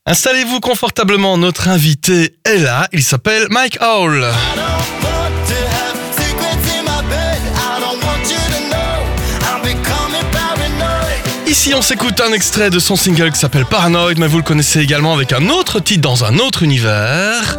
Installez-vous confortablement, notre invité est là, il s'appelle Mike Hall. Ici, on s'écoute un extrait de son single qui s'appelle Paranoid, mais vous le connaissez également avec un autre titre dans un autre univers.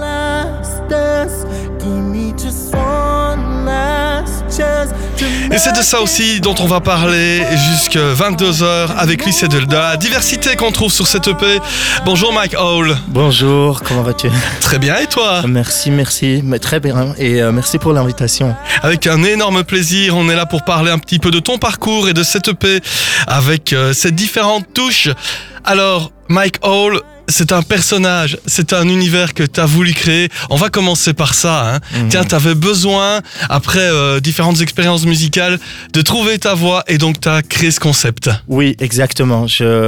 Et c'est de ça aussi dont on va parler jusqu'à 22h avec lui, c'est de la diversité qu'on trouve sur cette EP. Bonjour Mike Hall. Bonjour, comment vas-tu? Très bien, et toi? Merci, mais très bien, et merci pour l'invitation. Avec un énorme plaisir, on est là pour parler un petit peu de ton parcours et de cette EP avec ses différentes touches. Alors, Mike Hall, c'est un personnage, c'est un univers que tu as voulu créer. On va commencer par ça. Tiens, tu avais besoin, après différentes expériences musicales, de trouver ta voix et donc tu as créé ce concept. Oui, exactement.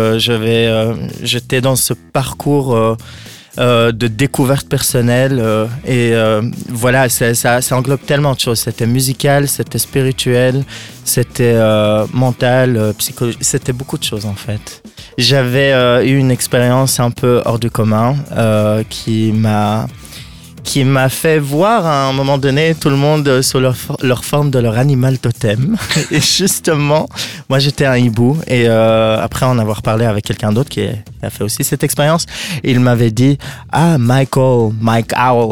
J'étais dans ce parcours de découverte personnelle et voilà, ça englobe tellement de choses. C'était musical, c'était spirituel, c'était mental, psychologique, c'était beaucoup de choses en fait. J'avais eu une expérience un peu hors du commun qui m'a fait voir à un moment donné tout le monde sous leur forme de leur animal totem. Et justement, moi j'étais un hibou et après en avoir parlé avec quelqu'un d'autre qui a fait aussi cette expérience, il m'avait dit « Ah, Mike Owl ».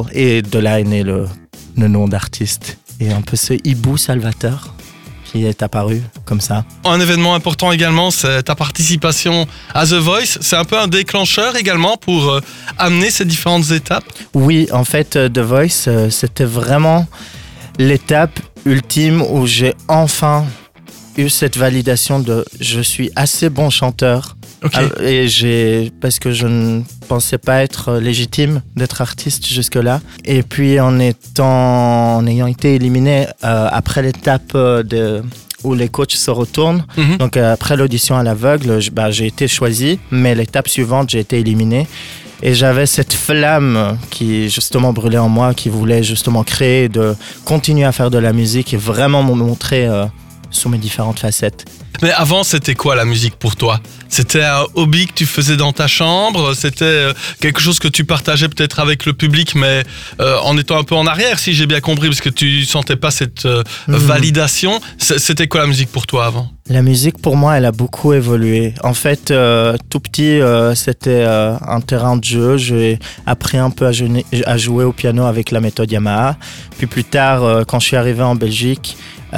Et de là est né le nom d'artiste. Et un peu ce hibou salvateur qui est apparu comme ça. Un événement important également, c'est ta participation à The Voice. C'est un peu un déclencheur également pour amener ces différentes étapes. Oui, en fait, The Voice, c'était vraiment l'étape ultime où j'ai enfin eu cette validation de je suis assez bon chanteur. Okay. Et parce que je ne pensais pas être légitime d'être artiste jusque-là. Et puis en ayant été éliminé après l'étape où les coachs se retournent, donc après l'audition à l'aveugle, j'ai été choisi, mais l'étape suivante, j'ai été éliminé. Et j'avais cette flamme qui justement brûlait en moi, qui voulait justement créer, de continuer à faire de la musique et vraiment me montrer sous mes différentes facettes. Mais avant, c'était quoi la musique pour toi? C'était un hobby que tu faisais dans ta chambre? C'était quelque chose que tu partageais peut-être avec le public, mais en étant un peu en arrière, si j'ai bien compris, parce que tu sentais pas cette validation. C'était quoi la musique pour toi avant? La musique, pour moi, elle a beaucoup évolué. En fait, tout petit, c'était un terrain de jeu. J'ai appris un peu à jouer au piano avec la méthode Yamaha. Puis plus tard, quand je suis arrivé en Belgique,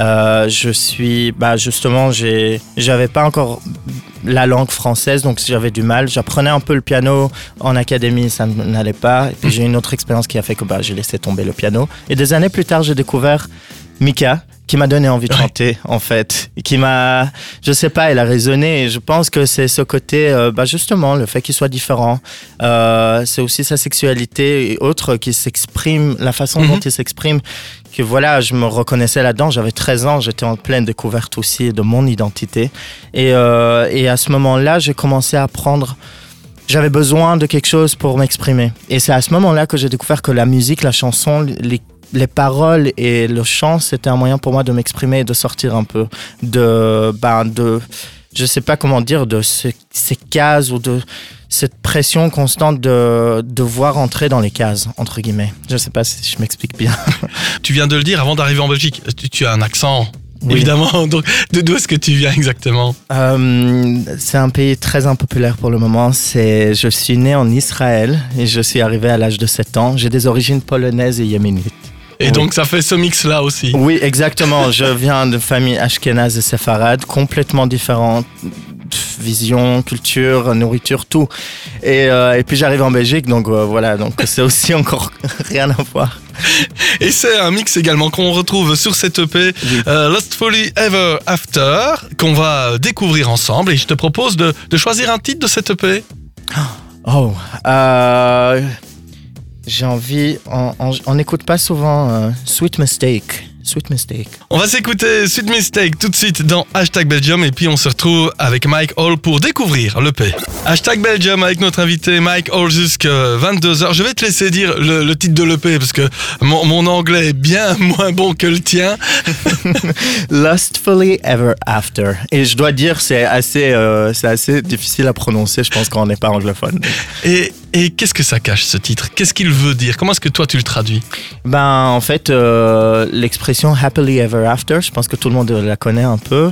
j'avais pas encore la langue française, donc j'avais du mal. J'apprenais un peu le piano en académie, ça n'allait pas. Et puis j'ai une autre expérience qui a fait que j'ai laissé tomber le piano. Et des années plus tard, j'ai découvert Mika, qui m'a donné envie de chanter, en fait. Et qui m'a, je sais pas, elle a résonné. Et je pense que c'est ce côté, justement, le fait qu'il soit différent. C'est aussi sa sexualité et autres qui s'exprime, la façon dont il s'exprime. Que voilà, je me reconnaissais là-dedans. J'avais 13 ans, j'étais en pleine découverte aussi de mon identité. Et à ce moment-là, j'ai commencé à apprendre. J'avais besoin de quelque chose pour m'exprimer. Et c'est à ce moment-là que j'ai découvert que la musique, la chanson, les paroles et le chant, c'était un moyen pour moi de m'exprimer et de sortir un peu de je sais pas comment dire, de ces cases ou de cette pression constante de devoir entrer dans les cases, entre guillemets. Je sais pas si je m'explique bien. Tu viens de le dire, avant d'arriver en Belgique, tu as un accent. Oui. Évidemment, donc d'où est-ce que tu viens exactement? C'est un pays très impopulaire pour le moment. Je suis né en Israël et je suis arrivé à l'âge de 7 ans. J'ai des origines polonaises et yéménites. Et donc ça fait ce mix-là aussi. Oui, exactement. Je viens de famille ashkénaze et séfarade, complètement différentes. Vision, culture, nourriture, tout. Et puis j'arrive en Belgique, donc voilà, donc c'est aussi encore rien à voir. Et c'est un mix également qu'on retrouve sur cette EP, Lustfully Ever After, qu'on va découvrir ensemble. Et je te propose de choisir un titre de cette EP. J'ai envie, on n'écoute pas souvent Sweet Mistake. Sweet Mistake. On va s'écouter Sweet Mistake tout de suite dans #Belgium et puis on se retrouve avec Mike Hall pour découvrir l'EP. #Belgium avec notre invité Mike Hall jusqu'à 22h. Je vais te laisser dire le titre de l'EP parce que mon anglais est bien moins bon que le tien. Lustfully Ever After. Et je dois dire, c'est assez difficile à prononcer, je pense, quand on n'est pas anglophone. Et Et qu'est-ce que ça cache, ce titre? Qu'est-ce qu'il veut dire? Comment est-ce que toi, tu le traduis? En fait, l'expression happily ever after, je pense que tout le monde la connaît un peu.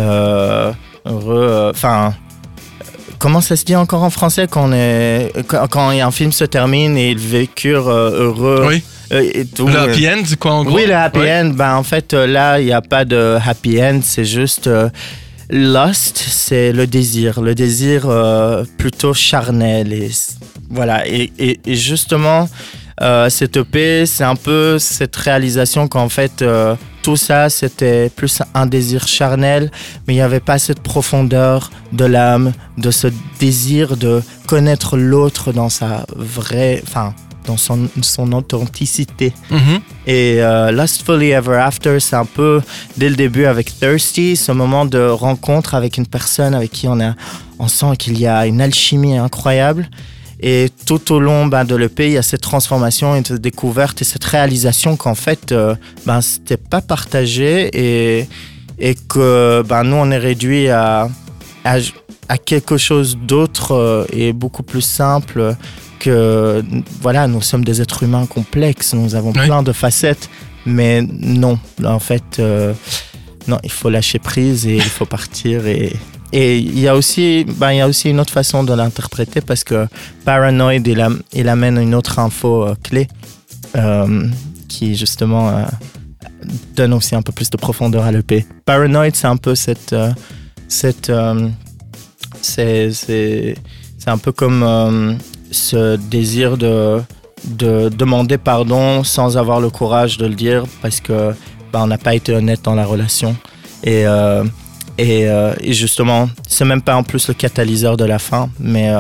Comment ça se dit encore en français quand un film se termine et ils vécurent heureux? Oui. Et tout. Le happy end, quoi, en gros? Oui, le happy end. En fait, là, il n'y a pas de happy end. C'est juste lust, c'est le désir plutôt charnel. Et voilà. Et justement, cette EP, c'est un peu cette réalisation qu'en fait, tout ça, c'était plus un désir charnel, mais il n'y avait pas cette profondeur de l'âme, de ce désir de connaître l'autre dans sa vraie, dans son authenticité. Mm-hmm. Et Lustfully Ever After, c'est un peu, dès le début avec Thirsty, ce moment de rencontre avec une personne avec qui on sent qu'il y a une alchimie incroyable. Et tout au long de l'EP, il y a cette transformation et cette découverte et cette réalisation qu'en fait, c'était pas partagé et que nous, on est réduit à quelque chose d'autre et beaucoup plus simple que, voilà, nous sommes des êtres humains complexes, nous avons plein de facettes, mais non, en fait, non, il faut lâcher prise et il faut partir Et il y a aussi une autre façon de l'interpréter parce que Paranoid, il amène une autre info clé qui justement donne aussi un peu plus de profondeur à l'EP. Paranoid, c'est un peu c'est un peu comme ce désir de demander pardon sans avoir le courage de le dire parce que on n'a pas été honnête dans la relation et justement, c'est même pas en plus le catalyseur de la fin, mais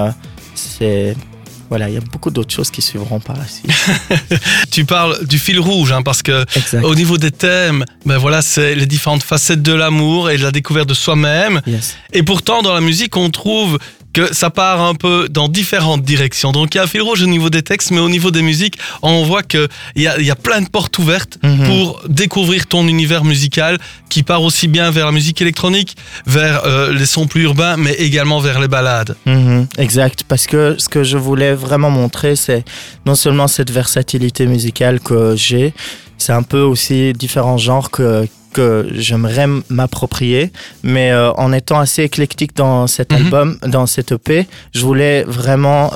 voilà, il y a beaucoup d'autres choses qui suivront par la suite. Tu parles du fil rouge, parce que exact. Au niveau des thèmes, voilà, c'est les différentes facettes de l'amour et de la découverte de soi-même. Yes. Et pourtant, dans la musique, on trouve que ça part un peu dans différentes directions. Donc il y a un fil rouge au niveau des textes, mais au niveau des musiques, on voit qu'il y a plein de portes ouvertes pour découvrir ton univers musical qui part aussi bien vers la musique électronique, vers les sons plus urbains, mais également vers les ballades. Exact, parce que ce que je voulais vraiment montrer, c'est non seulement cette versatilité musicale que j'ai, c'est un peu aussi différents genres que j'aimerais m'approprier, mais en étant assez éclectique dans cet album, dans cette EP, je voulais vraiment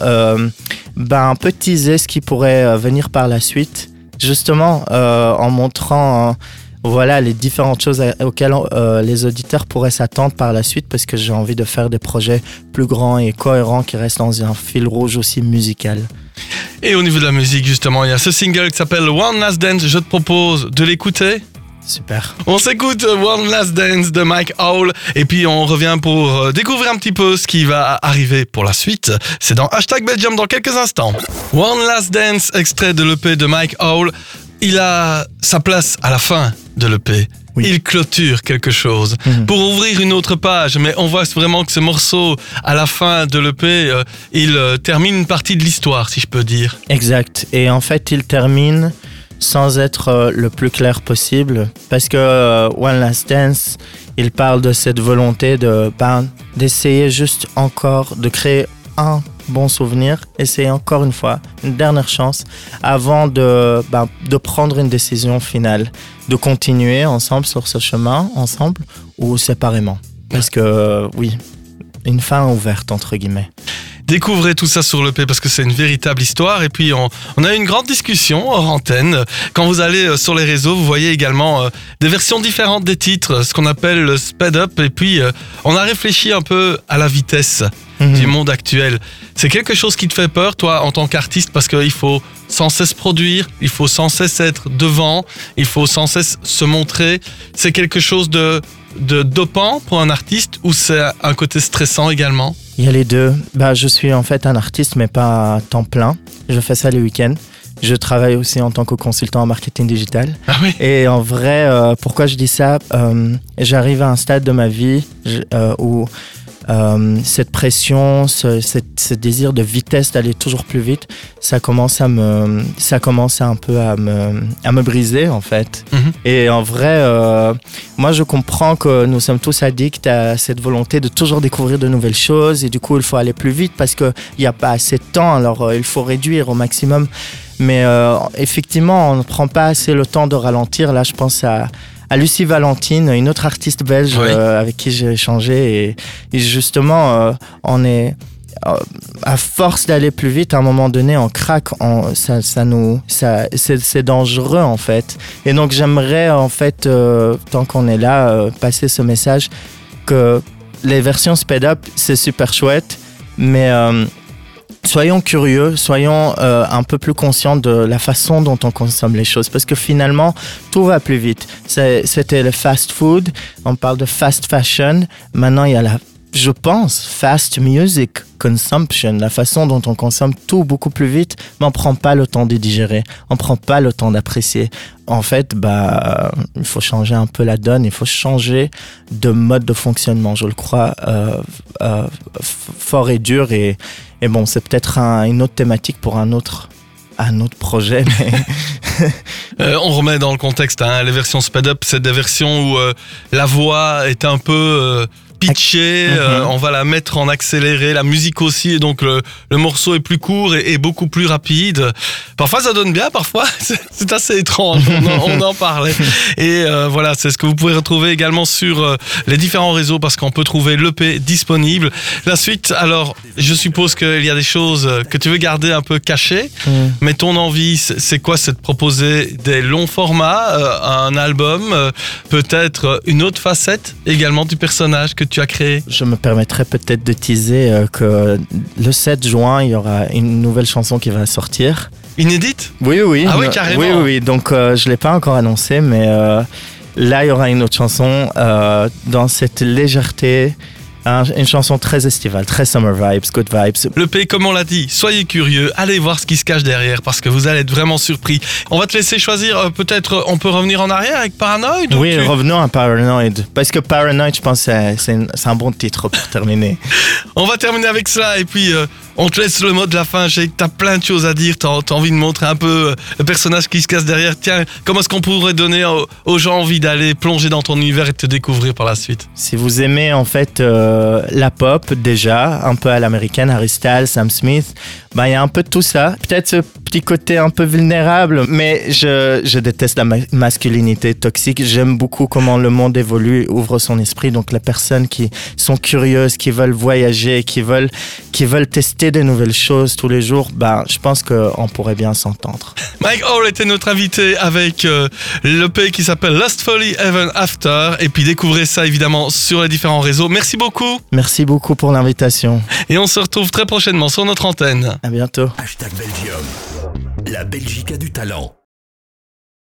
un peu teaser ce qui pourrait venir par la suite, justement en montrant voilà, les différentes choses auxquelles les auditeurs pourraient s'attendre par la suite, parce que j'ai envie de faire des projets plus grands et cohérents qui restent dans un fil rouge aussi musical. Et au niveau de la musique, justement, il y a ce single qui s'appelle One Last Dance. Je te propose de l'écouter. Super. On s'écoute One Last Dance de Mike Owl et puis on revient pour découvrir un petit peu ce qui va arriver pour la suite. C'est dans #Belgium dans quelques instants. One Last Dance, extrait de l'EP de Mike Owl. Il a sa place à la fin de l'EP. Oui. Il clôture quelque chose pour ouvrir une autre page, mais on voit vraiment que ce morceau, à la fin de l'EP, il termine une partie de l'histoire, si je peux dire. Exact. Et en fait, il termine sans être le plus clair possible, parce que One Last Dance, il parle de cette volonté d'essayer juste encore de créer un bon souvenir, essayer encore une fois, une dernière chance avant de prendre une décision finale, de continuer ensemble sur ce chemin, ensemble ou séparément. Parce que oui, une fin ouverte entre guillemets. Découvrez tout ça sur l'EP parce que c'est une véritable histoire. Et puis on a eu une grande discussion hors antenne. Quand vous allez sur les réseaux, vous voyez également des versions différentes des titres, ce qu'on appelle le speed up. Et puis on a réfléchi un peu à la vitesse du monde actuel. C'est quelque chose qui te fait peur, toi, en tant qu'artiste, parce qu'il faut sans cesse produire, il faut sans cesse être devant, il faut sans cesse se montrer. C'est quelque chose de dopant pour un artiste ou c'est un côté stressant également? Il y a les deux. Je suis en fait un artiste, mais pas à temps plein. Je fais ça les week-ends. Je travaille aussi en tant que consultant en marketing digital. Ah oui. Et en vrai, pourquoi je dis ça, j'arrive à un stade de ma vie où cette pression, ce désir de vitesse d'aller toujours plus vite, ça commence un peu à me briser en fait. Et en vrai, moi je comprends que nous sommes tous addicts à cette volonté de toujours découvrir de nouvelles choses et du coup il faut aller plus vite parce qu'il n'y a pas assez de temps, alors il faut réduire au maximum. Mais effectivement, on ne prend pas assez le temps de ralentir. Là, je pense à Lucie Valentine, une autre artiste belge avec qui j'ai échangé. Et justement, on est à force d'aller plus vite, à un moment donné, on craque. C'est dangereux en fait. Et donc, j'aimerais en fait, tant qu'on est là, passer ce message que les versions speed up, c'est super chouette, mais soyons curieux, soyons un peu plus conscients de la façon dont on consomme les choses parce que finalement, tout va plus vite. C'était le fast food, on parle de fast fashion. Maintenant, il y a je pense, fast music consumption, la façon dont on consomme tout beaucoup plus vite, mais on prend pas le temps de digérer, on prend pas le temps d'apprécier. En fait, il faut changer un peu la donne, il faut changer de mode de fonctionnement, je le crois, fort et dur. Et bon, c'est peut-être une autre thématique pour un autre projet, mais on remet dans le contexte, les versions sped up, c'est des versions où la voix est un peu pitchée, on va la mettre en accéléré, la musique aussi, et donc le morceau est plus court et beaucoup plus rapide. Parfois ça donne bien, parfois c'est assez étrange, on en parlait. Et voilà, c'est ce que vous pouvez retrouver également sur les différents réseaux parce qu'on peut trouver l'EP disponible. La suite, alors je suppose qu'il y a des choses que tu veux garder un peu cachées, mais ton envie c'est quoi? C'est de proposer des longs formats, un album, peut-être une autre facette également du personnage que tu as créé? Je me permettrais peut-être de teaser que le 7 juin, il y aura une nouvelle chanson qui va sortir. Inédite? Oui. Ah oui, carrément. Oui. Donc, je ne l'ai pas encore annoncé, mais là, il y aura une autre chanson dans cette légèreté. Une chanson très estivale, très summer vibes, good vibes. L'EP, comme on l'a dit, soyez curieux, allez voir ce qui se cache derrière parce que vous allez être vraiment surpris. On va te laisser choisir, peut-être on peut revenir en arrière avec Paranoid? Oui, revenons à Paranoid. Parce que Paranoid, je pense que c'est un bon titre pour terminer. On va terminer avec ça et puis on te laisse le mot de la fin. Je sais que t'as plein de choses à dire, t'as envie de montrer un peu le personnage qui se cache derrière. Tiens, comment est-ce qu'on pourrait donner aux gens envie d'aller plonger dans ton univers et te découvrir par la suite? Si vous aimez en fait la pop déjà, un peu à l'américaine, Harry Styles, Sam Smith, il y a un peu de tout ça. Peut-être ce petit côté un peu vulnérable, mais je déteste la masculinité toxique. J'aime beaucoup comment le monde évolue, ouvre son esprit. Donc les personnes qui sont curieuses, qui veulent voyager, qui veulent tester de nouvelles choses tous les jours, je pense qu'on pourrait bien s'entendre. Mike Hall était notre invité avec l'EP qui s'appelle Lost Folly Even After. Et puis découvrez ça évidemment sur les différents réseaux. Merci beaucoup. Merci beaucoup pour l'invitation. Et on se retrouve très prochainement sur notre antenne. À bientôt. #Belgium. La Belgique a du talent.